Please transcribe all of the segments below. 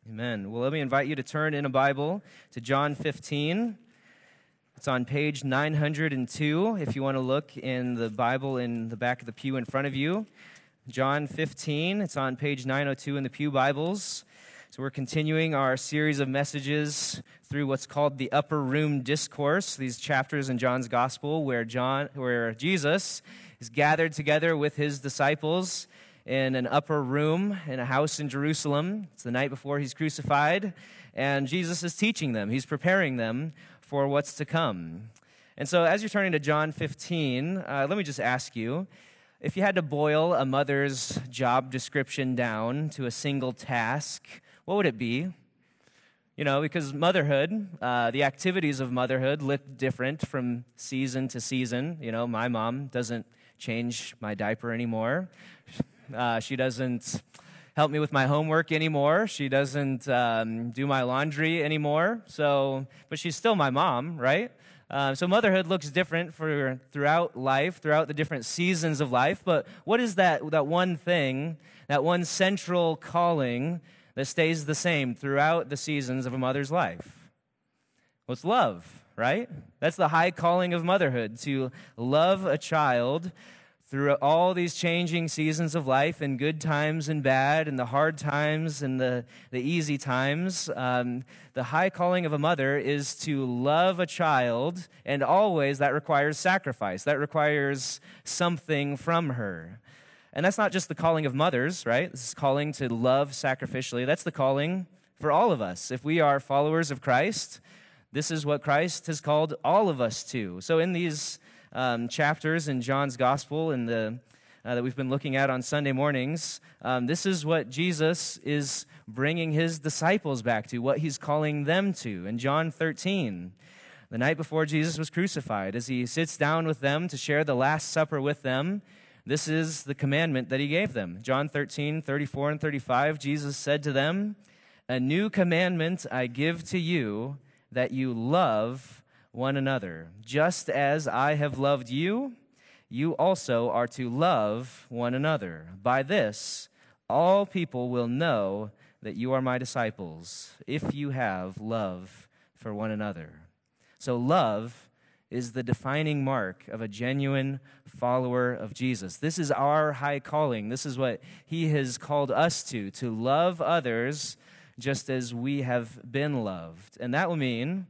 Amen. Well, let me invite you to turn in a Bible to John 15. It's on page 902 if you want to look in the Bible in the back of the pew in front of you. John 15, it's on page 902 in the Pew Bibles. So we're continuing our series of messages through what's called the Upper Room Discourse, these chapters in John's Gospel where Jesus is gathered together with his disciples in an upper room in a house in Jerusalem. It's the night before he's crucified, and Jesus is teaching them. He's preparing them for what's to come. And so as you're turning to John 15, let me just ask you, if you had to boil a mother's job description down to a single task, what would it be? You know, because motherhood, the activities of motherhood look different from season to season. You know, my mom doesn't change my diaper anymore. She doesn't help me with my homework anymore. She doesn't do my laundry anymore. But she's still my mom, right? So motherhood looks different throughout life, throughout the different seasons of life. But what is that one thing, that one central calling that stays the same throughout the seasons of a mother's life? Well, it's love, right? That's the high calling of motherhood, to love a child through all these changing seasons of life, in good times and bad, and the hard times and the easy times. The high calling of a mother is to love a child, and always that requires sacrifice. That requires something from her. And that's not just the calling of mothers, right? This is calling to love sacrificially. That's the calling for all of us. If we are followers of Christ, this is what Christ has called all of us to. So in these chapters in John's Gospel that we've been looking at on Sunday mornings, this is what Jesus is bringing his disciples back to, what he's calling them to. In John 13, the night before Jesus was crucified, as he sits down with them to share the Last Supper with them, this is the commandment that he gave them. John 13, 34 and 35, Jesus said to them, "A new commandment I give to you, that you love one another. Just as I have loved you, you also are to love one another. By this, all people will know that you are my disciples, if you have love for one another." So love is the defining mark of a genuine follower of Jesus. This is our high calling. This is what he has called us to love others just as we have been loved. And that will mean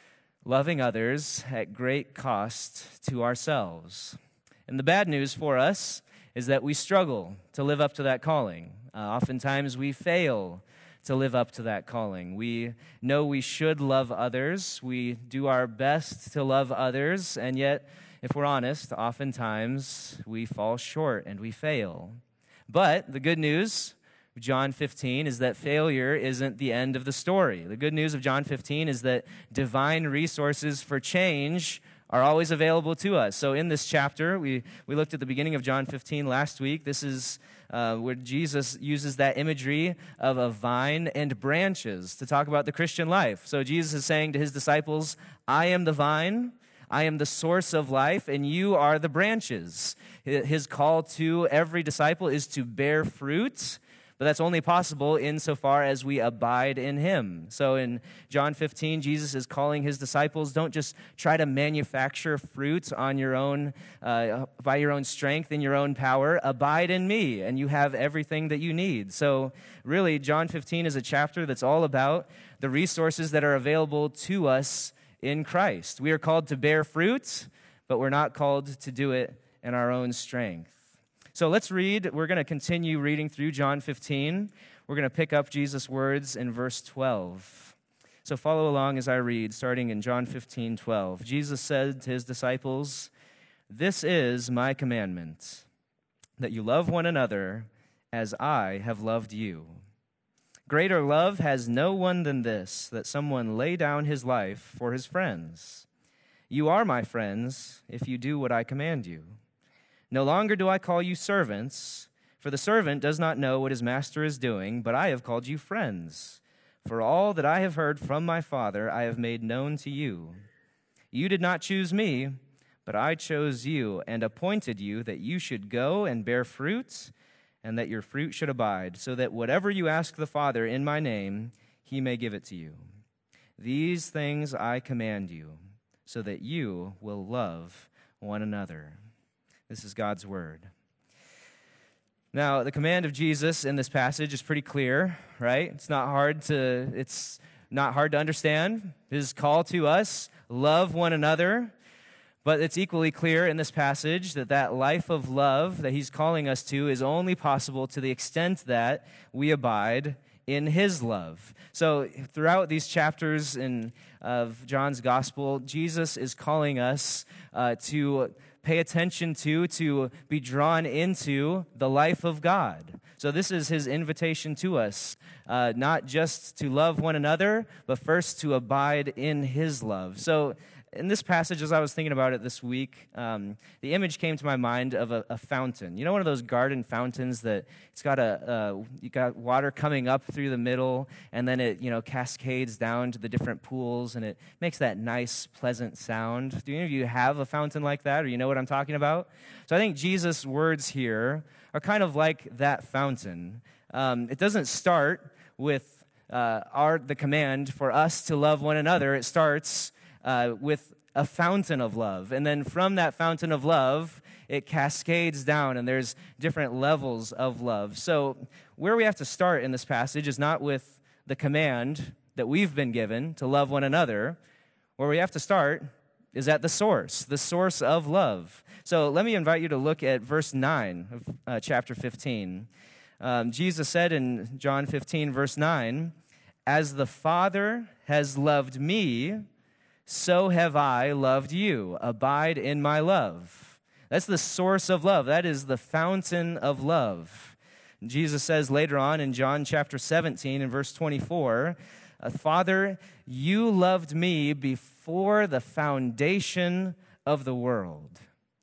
loving others at great cost to ourselves. And the bad news for us is that we struggle to live up to that calling. Oftentimes we fail to live up to that calling. We know we should love others. We do our best to love others, and yet, if we're honest, oftentimes we fall short and we fail. But the good news of John 15 is that failure isn't the end of the story. The good news of John 15 is that divine resources for change are always available to us. So in this chapter, we looked at the beginning of John 15 last week. This is where Jesus uses that imagery of a vine and branches to talk about the Christian life. So Jesus is saying to his disciples, "I am the vine, I am the source of life, and you are the branches." His call to every disciple is to bear fruit, but that's only possible insofar as we abide in him. So in John 15, Jesus is calling his disciples, don't just try to manufacture fruit on your own, by your own strength and your own power. Abide in me, and you have everything that you need. So really, John 15 is a chapter that's all about the resources that are available to us in Christ. We are called to bear fruit, but we're not called to do it in our own strength. So let's read. We're going to continue reading through John 15. We're going to pick up Jesus' words in verse 12. So follow along as I read, starting in John 15:12. Jesus said to his disciples, "This is my commandment, that you love one another as I have loved you. Greater love has no one than this, that someone lay down his life for his friends. You are my friends if you do what I command you. No longer do I call you servants, for the servant does not know what his master is doing, but I have called you friends. For all that I have heard from my Father I have made known to you. You did not choose me, but I chose you and appointed you that you should go and bear fruit, and that your fruit should abide, so that whatever you ask the Father in my name, he may give it to you. These things I command you, so that you will love one another." This is God's word. Now, the command of Jesus in this passage is pretty clear, right? It's not hard to understand. His call to us, love one another. But it's equally clear in this passage that life of love that he's calling us to is only possible to the extent that we abide in his love. So throughout these chapters of John's gospel, Jesus is calling us to pay attention to be drawn into the life of God. So this is his invitation to us, not just to love one another, but first to abide in his love. So in this passage, as I was thinking about it this week, the image came to my mind of a fountain. You know, one of those garden fountains that it's got you got water coming up through the middle, and then it cascades down to the different pools, and it makes that nice, pleasant sound. Do any of you have a fountain like that, or you know what I'm talking about? So I think Jesus' words here are kind of like that fountain. It doesn't start with the command for us to love one another. It starts with a fountain of love. And then from that fountain of love, it cascades down, and there's different levels of love. So where we have to start in this passage is not with the command that we've been given to love one another. Where we have to start is at the source of love. So let me invite you to look at verse 9 of chapter 15. Jesus said in John 15, verse 9, "As the Father has loved me, so have I loved you. Abide in my love." That's the source of love. That is the fountain of love. Jesus says later on in John chapter 17 and verse 24, "Father, you loved me before the foundation of the world."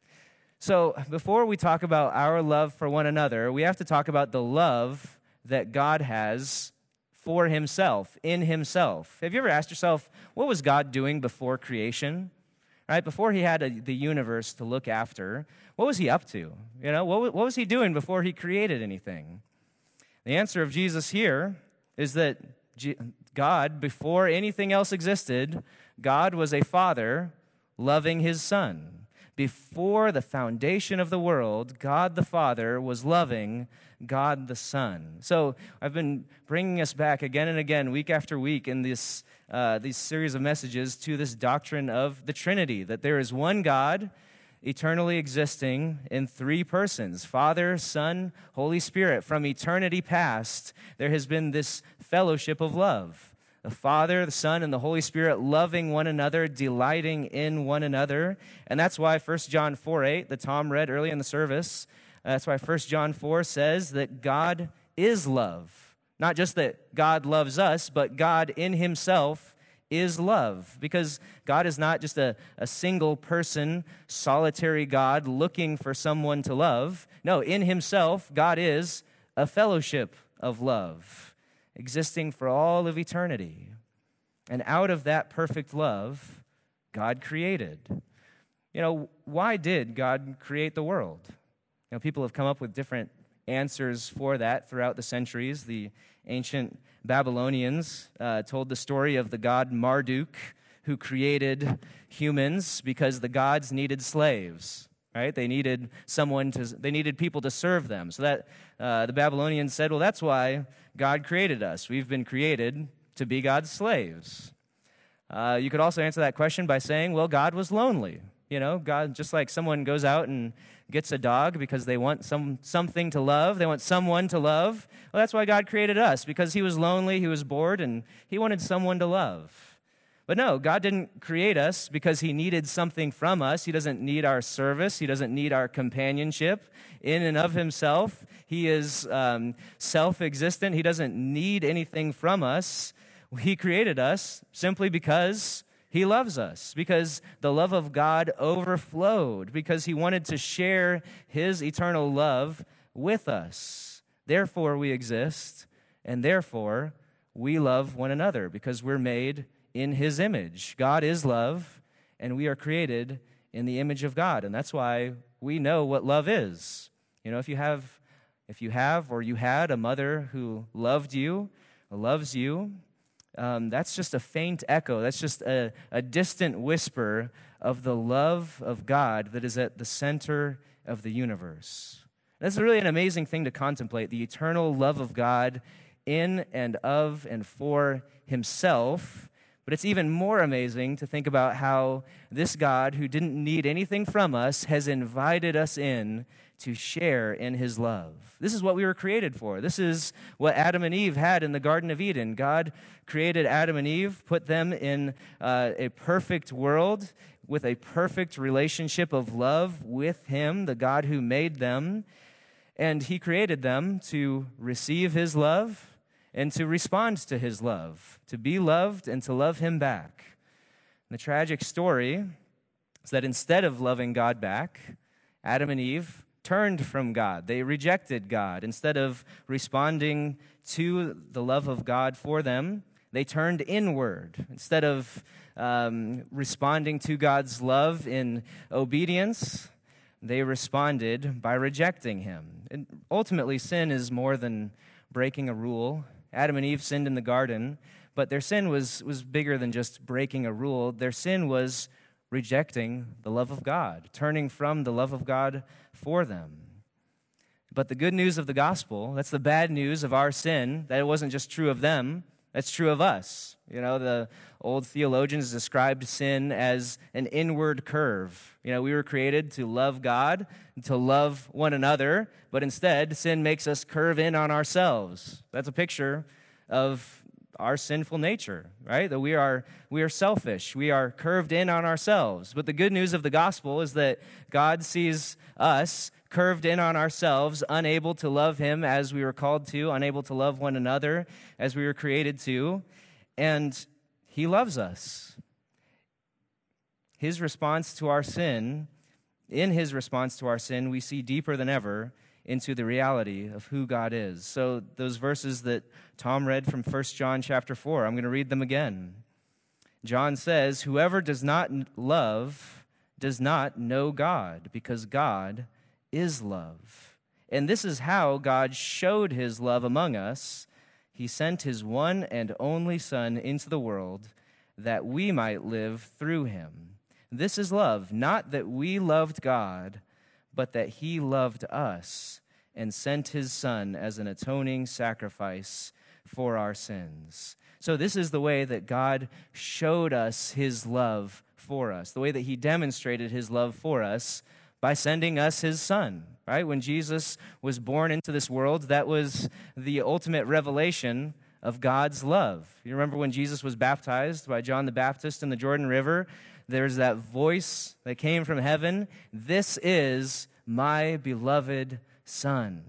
So before we talk about our love for one another, we have to talk about the love that God has for himself, in himself. Have you ever asked yourself, what was God doing before creation? Right? Before he had the universe to look after, what was he up to? What was he doing before he created anything? The answer of Jesus here is that God, before anything else existed, God was a father loving his son. Before the foundation of the world, God the Father was loving God the Son. So I've been bringing us back again and again, week after week, in these series of messages to this doctrine of the Trinity, that there is one God eternally existing in three persons, Father, Son, Holy Spirit. From eternity past, there has been this fellowship of love. The Father, the Son, and the Holy Spirit loving one another, delighting in one another. And that's why 1 John 4:8, that Tom read early in the service, that's why 1 John 4 says that God is love. Not just that God loves us, but God in himself is love. Because God is not just a single person, solitary God looking for someone to love. No, in himself, God is a fellowship of love, existing for all of eternity. And out of that perfect love, God created. Why did God create the world? People have come up with different answers for that throughout the centuries. The ancient Babylonians told the story of the god Marduk, who created humans because the gods needed slaves. Right? They needed people to serve them. So that the Babylonians said, well, that's why God created us. We've been created to be God's slaves. You could also answer that question by saying, well, God was lonely. God, just like someone goes out and gets a dog because they want something to love, they want someone to love. Well, that's why God created us, because he was lonely, he was bored, and he wanted someone to love. But no, God didn't create us because he needed something from us. He doesn't need our service. He doesn't need our companionship in and of himself. He is self-existent. He doesn't need anything from us. He created us simply because he loves us, because the love of God overflowed, because he wanted to share his eternal love with us. Therefore, we exist, and therefore, we love one another, because we're made in his image. God is love, and we are created in the image of God. And that's why we know what love is. If you have If you have or you had a mother who loved you, loves you, that's just a faint echo. That's just a distant whisper of the love of God that is at the center of the universe. That's really an amazing thing to contemplate, the eternal love of God in and of and for himself. But it's even more amazing to think about how this God, who didn't need anything from us, has invited us in to share in his love. This is what we were created for. This is what Adam and Eve had in the Garden of Eden. God created Adam and Eve, put them in a perfect world with a perfect relationship of love with him, the God who made them. And he created them to receive his love and to respond to his love, to be loved and to love him back. And the tragic story is that instead of loving God back, Adam and Eve turned from God. They rejected God. Instead of responding to the love of God for them, they turned inward. Instead of responding to God's love in obedience, they responded by rejecting him. And ultimately, sin is more than breaking a rule. Adam and Eve sinned in the garden, but their sin was bigger than just breaking a rule. Their sin was rejecting the love of God, turning from the love of God for them. But the good news of the gospel, that's the bad news of our sin, that it wasn't just true of them, that's true of us. You know, the old theologians described sin as an inward curve. You know, we were created to love God and to love one another, but instead, sin makes us curve in on ourselves. That's a picture of our sinful nature, right? That we are selfish. We are curved in on ourselves. But the good news of the gospel is that God sees us curved in on ourselves, unable to love him as we were called to, unable to love one another as we were created to, and he loves us. His response to our sin, in his response to our sin, we see deeper than ever into the reality of who God is. So those verses that Tom read from 1 John chapter 4, I'm going to read them again. John says, "Whoever does not love does not know God, because God is love. And this is how God showed his love among us. He sent his one and only Son into the world that we might live through him. This is love, not that we loved God, but that he loved us and sent his Son as an atoning sacrifice for our sins." So this is the way that God showed us his love for us, the way that he demonstrated his love for us by sending us his Son, right? When Jesus was born into this world, that was the ultimate revelation of God's love. You remember when Jesus was baptized by John the Baptist in the Jordan River? There's that voice that came from heaven, "This is my beloved Son."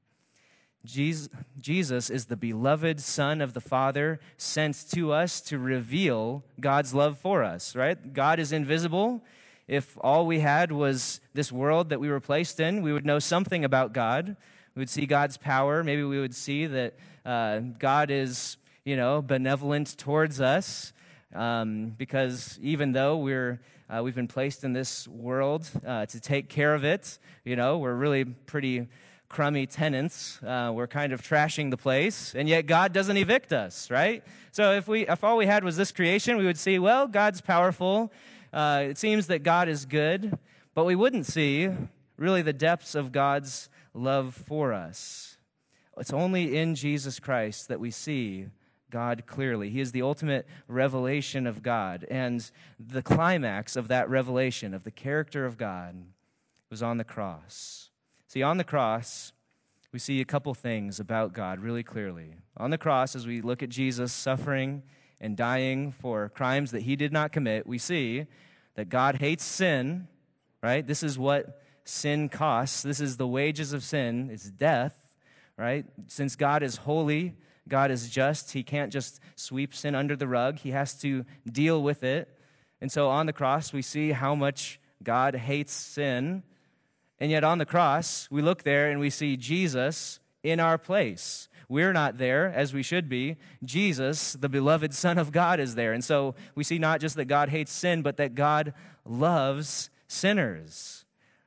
Jesus is the beloved Son of the Father, sent to us to reveal God's love for us, right? God is invisible. If all we had was this world that we were placed in, we would know something about God. We would see God's power. Maybe we would see that God is, benevolent towards us, because even though we've been placed in this world to take care of it, we're really pretty crummy tenants. We're kind of trashing the place, and yet God doesn't evict us, right? So if all we had was this creation, we would see, well, God's powerful. It seems that God is good, but we wouldn't see really the depths of God's love for us. It's only in Jesus Christ that we see God clearly. He is the ultimate revelation of God, and the climax of that revelation of the character of God was on the cross. See, on the cross, we see a couple things about God really clearly. On the cross, as we look at Jesus suffering and dying for crimes that he did not commit, we see that God hates sin, right? This is what sin costs. This is the wages of sin. It's death, right? Since God is holy, God is just, he can't just sweep sin under the rug. He has to deal with it. And so on the cross, we see how much God hates sin. And yet on the cross, we look there and we see Jesus in our place. We're not there as we should be. Jesus, the beloved Son of God, is there. And so we see not just that God hates sin, but that God loves sinners.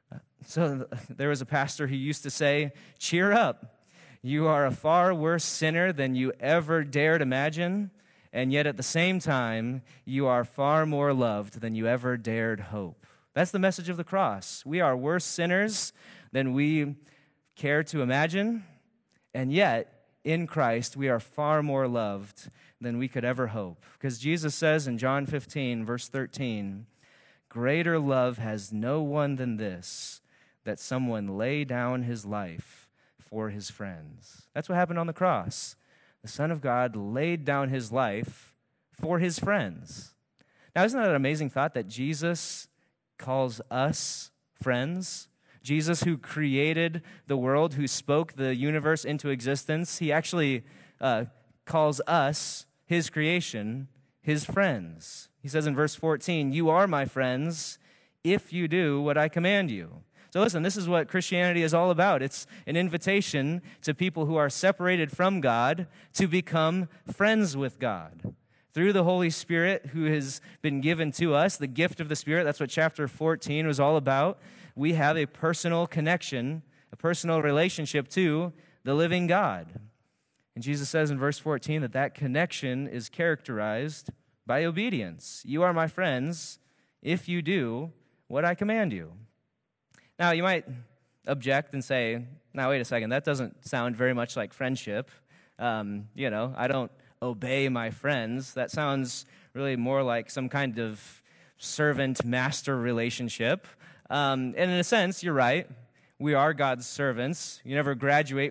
So there was a pastor who used to say, cheer up. You are a far worse sinner than you ever dared imagine, and yet at the same time, you are far more loved than you ever dared hope. That's the message of the cross. We are worse sinners than we care to imagine, and yet in Christ, we are far more loved than we could ever hope. Because Jesus says in John 15, verse 13, greater love has no one than this, that someone lay down his life for his friends. That's what happened on the cross. The Son of God laid down his life for his friends. Now, isn't that an amazing thought that Jesus calls us friends? Jesus, who created the world, who spoke the universe into existence, he actually calls us, his creation, his friends. He says in verse 14, you are my friends if you do what I command you. So listen, this is what Christianity is all about. It's an invitation to people who are separated from God to become friends with God. Through the Holy Spirit who has been given to us, the gift of the Spirit, that's what chapter 14 was all about. We have a personal connection, a personal relationship to the living God. And Jesus says in verse 14 that that connection is characterized by obedience. You are my friends if you do what I command you. Now, you might object and say, now, wait a second, that doesn't sound very much like friendship. I don't obey my friends. That sounds really more like some kind of servant-master relationship. And in a sense, you're right. We are God's servants. You never graduate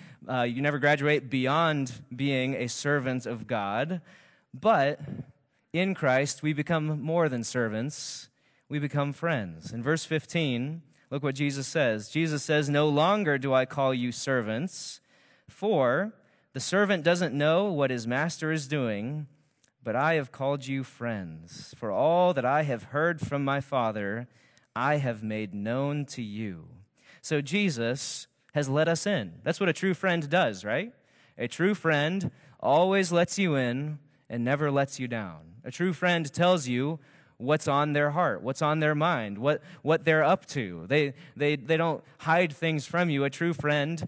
beyond being a servant of God. But in Christ, we become more than servants. We become friends. In verse 15, look what Jesus says. Jesus says, no longer do I call you servants, for the servant doesn't know what his master is doing, but I have called you friends. For all that I have heard from my Father, I have made known to you. So Jesus has let us in. That's what a true friend does, right? A true friend always lets you in and never lets you down. A true friend tells you what's on their heart, what's on their mind, what they're up to. They don't hide things from you. A true friend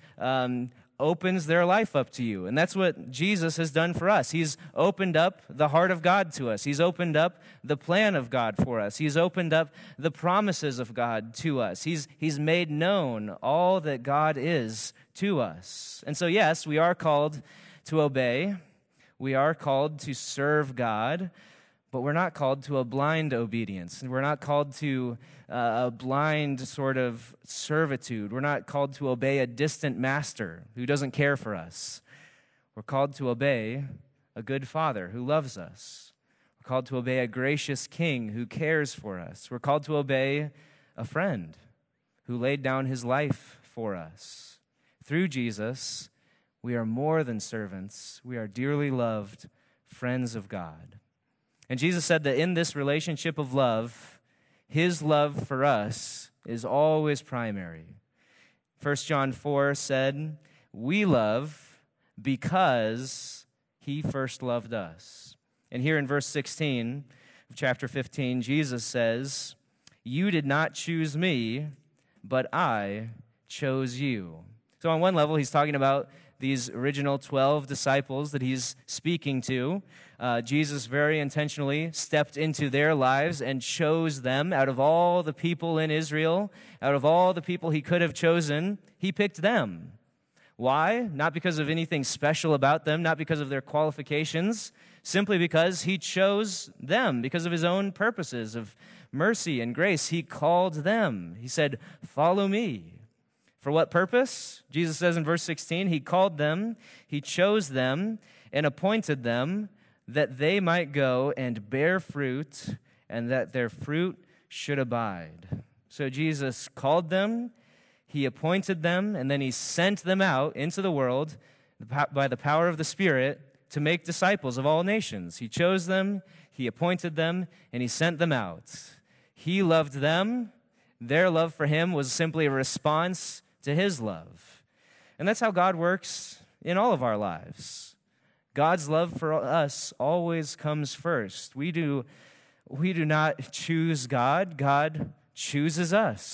opens their life up to you. And that's what Jesus has done for us. He's opened up the heart of God to us. He's opened up the plan of God for us. He's opened up the promises of God to us. He's made known all that God is to us. And so, yes, we are called to obey. We are called to serve God. But we're not called to a blind obedience. We're not called to a blind sort of servitude. We're not called to obey a distant master who doesn't care for us. We're called to obey a good father who loves us. We're called to obey a gracious king who cares for us. We're called to obey a friend who laid down his life for us. Through Jesus, we are more than servants. We are dearly loved friends of God. And Jesus said that in this relationship of love, his love for us is always primary. 1 John 4 said, we love because he first loved us. And here in verse 16 of chapter 15, Jesus says, you did not choose me, but I chose you. So on one level, he's talking about these original 12 disciples that he's speaking to. Jesus very intentionally stepped into their lives and chose them out of all the people in Israel, out of all the people he could have chosen, he picked them. Why? Not because of anything special about them, not because of their qualifications, simply because he chose them, because of his own purposes of mercy and grace. He called them. He said, follow me. For what purpose? Jesus says in verse 16, he called them, he chose them, and appointed them that they might go and bear fruit, and that their fruit should abide. So Jesus called them, he appointed them, and then he sent them out into the world by the power of the Spirit to make disciples of all nations. He chose them, he appointed them, and he sent them out. He loved them. Their love for him was simply a response to his love. And that's how God works in all of our lives. God's love for us always comes first. We do not choose God. God chooses us.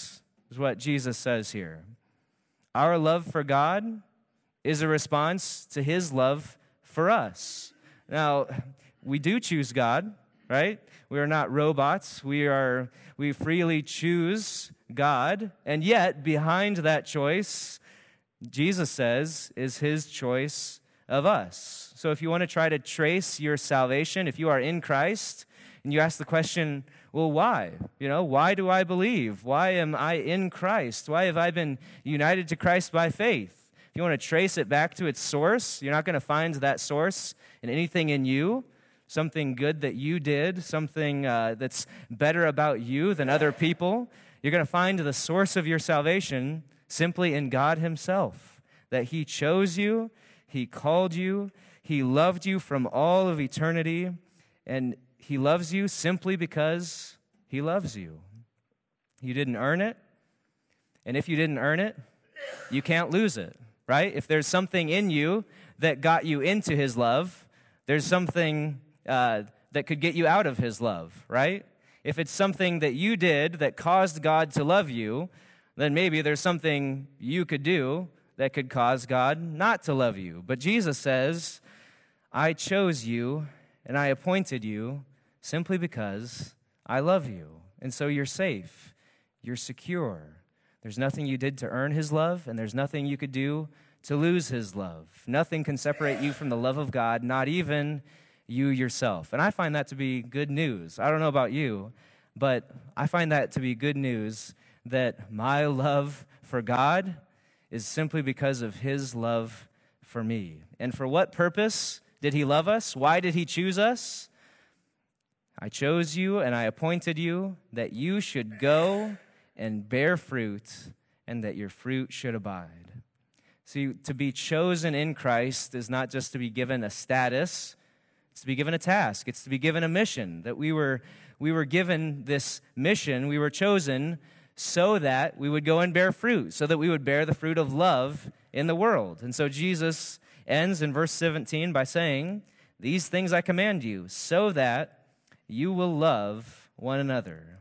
is what Jesus says here. Our love for God is a response to his love for us. Now, we do choose God, right? We are not robots. We freely choose God, and yet behind that choice, Jesus says, is his choice of us. So if you want to try to trace your salvation, if you are in Christ, and you ask the question, well, why? Why do I believe? Why am I in Christ? Why have I been united to Christ by faith? If you want to trace it back to its source, you're not going to find that source in anything in you, something good that you did, something that's better about you than other people. You're going to find the source of your salvation simply in God himself, that he chose you, he called you, he loved you from all of eternity, and he loves you simply because he loves you. You didn't earn it, and if you didn't earn it, you can't lose it, right? If there's something in you that got you into his love, there's something that could get you out of his love, right? If it's something that you did that caused God to love you, then maybe there's something you could do that could cause God not to love you. But Jesus says, I chose you and I appointed you simply because I love you. And so you're safe. You're secure. There's nothing you did to earn his love, and there's nothing you could do to lose his love. Nothing can separate you from the love of God, not even you yourself. And I find that to be good news. I don't know about you, but I find that to be good news that my love for God is simply because of his love for me. And for what purpose did he love us? Why did he choose us? I chose you and I appointed you that you should go and bear fruit and that your fruit should abide. See, to be chosen in Christ is not just to be given a status, it's to be given a task. It's to be given a mission, that we were given this mission. We were chosen so that we would go and bear fruit, so that we would bear the fruit of love in the world. And so Jesus ends in verse 17 by saying, these things I command you, so that you will love one another.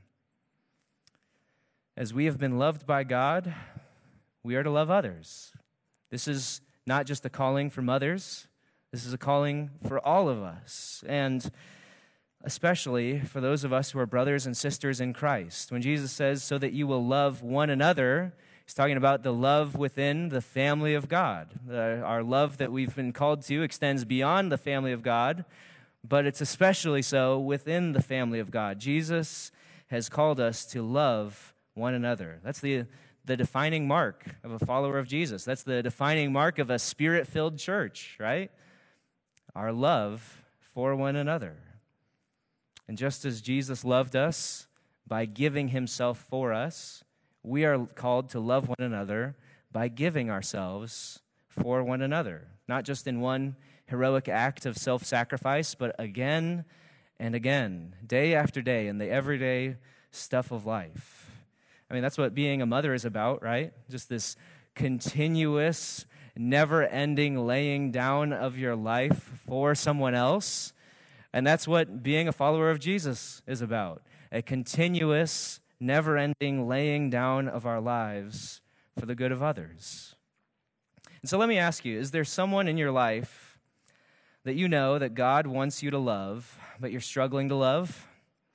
As we have been loved by God, we are to love others. This is not just a calling for mothers. This is a calling for all of us, and especially for those of us who are brothers and sisters in Christ. When Jesus says, so that you will love one another, he's talking about the love within the family of God. Our love that we've been called to extends beyond the family of God, but it's especially so within the family of God. Jesus has called us to love one another. That's the defining mark of a follower of Jesus. That's the defining mark of a Spirit-filled church, right? Our love for one another. And just as Jesus loved us by giving himself for us, we are called to love one another by giving ourselves for one another. Not just in one heroic act of self-sacrifice, but again and again, day after day, in the everyday stuff of life. I mean, that's what being a mother is about, right? Just this continuous, never-ending laying down of your life for someone else. And that's what being a follower of Jesus is about. A continuous, never-ending laying down of our lives for the good of others. And so let me ask you, is there someone in your life that you know that God wants you to love, but you're struggling to love?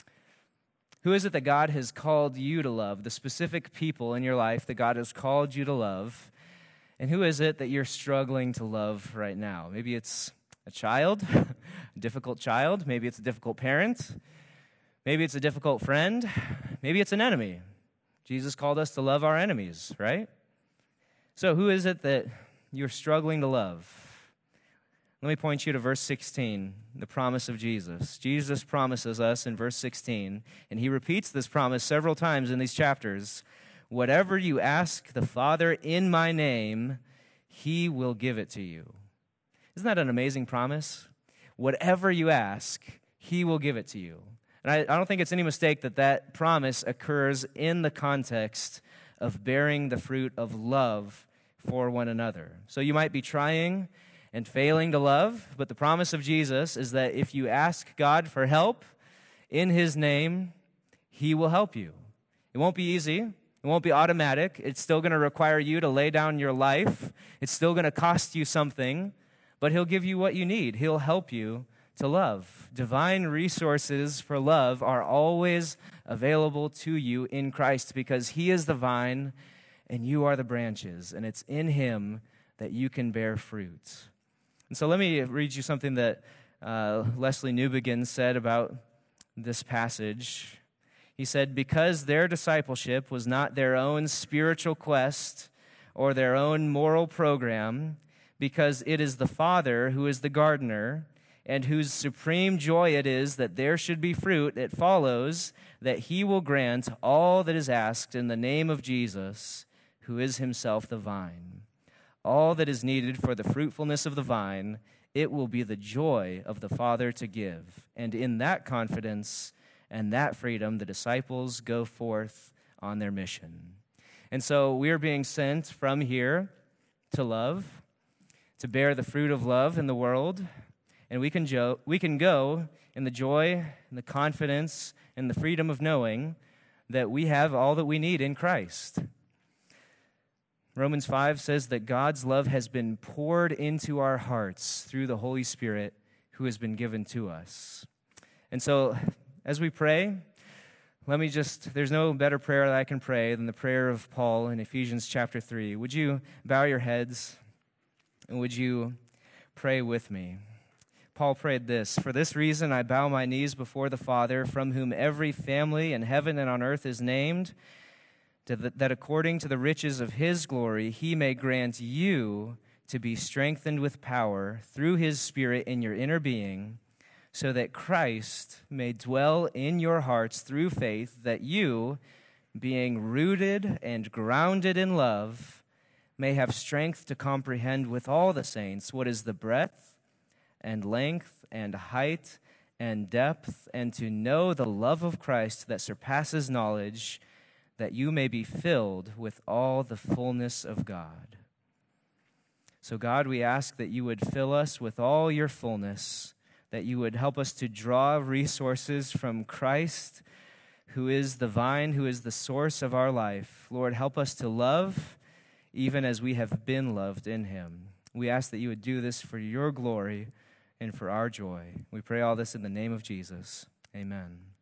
Who is it that God has called you to love? The specific people in your life that God has called you to love. And who is it that you're struggling to love right now? Maybe it's a child, a difficult child. Maybe it's a difficult parent. Maybe it's a difficult friend. Maybe it's an enemy. Jesus called us to love our enemies, right? So who is it that you're struggling to love? Let me point you to verse 16, the promise of Jesus. Jesus promises us in verse 16, and he repeats this promise several times in these chapters. Whatever you ask the Father in my name, he will give it to you. Isn't that an amazing promise? Whatever you ask, he will give it to you. And I don't think it's any mistake that that promise occurs in the context of bearing the fruit of love for one another. So you might be trying and failing to love, but the promise of Jesus is that if you ask God for help in his name, he will help you. It won't be easy. It won't be automatic. It's still going to require you to lay down your life. It's still going to cost you something, but he'll give you what you need. He'll help you to love. Divine resources for love are always available to you in Christ because he is the vine and you are the branches, and it's in him that you can bear fruit. And so let me read you something that Leslie Newbegin said about this passage. He said, because their discipleship was not their own spiritual quest or their own moral program, because it is the Father who is the gardener and whose supreme joy it is that there should be fruit, it follows that he will grant all that is asked in the name of Jesus, who is himself the vine. All that is needed for the fruitfulness of the vine, it will be the joy of the Father to give. And in that confidence and that freedom, the disciples go forth on their mission. And so we are being sent from here to love, to bear the fruit of love in the world. And we can go in the joy and the confidence and the freedom of knowing that we have all that we need in Christ. Romans 5 says that God's love has been poured into our hearts through the Holy Spirit who has been given to us. And so as we pray, there's no better prayer that I can pray than the prayer of Paul in Ephesians chapter 3. Would you bow your heads and would you pray with me? Paul prayed this, for this reason I bow my knees before the Father, from whom every family in heaven and on earth is named, that according to the riches of his glory he may grant you to be strengthened with power through his Spirit in your inner being, so that Christ may dwell in your hearts through faith, that you, being rooted and grounded in love, may have strength to comprehend with all the saints what is the breadth and length and height and depth, and to know the love of Christ that surpasses knowledge, that you may be filled with all the fullness of God. So God, we ask that you would fill us with all your fullness, that you would help us to draw resources from Christ, who is the vine, who is the source of our life. Lord, help us to love even as we have been loved in him. We ask that you would do this for your glory and for our joy. We pray all this in the name of Jesus. Amen.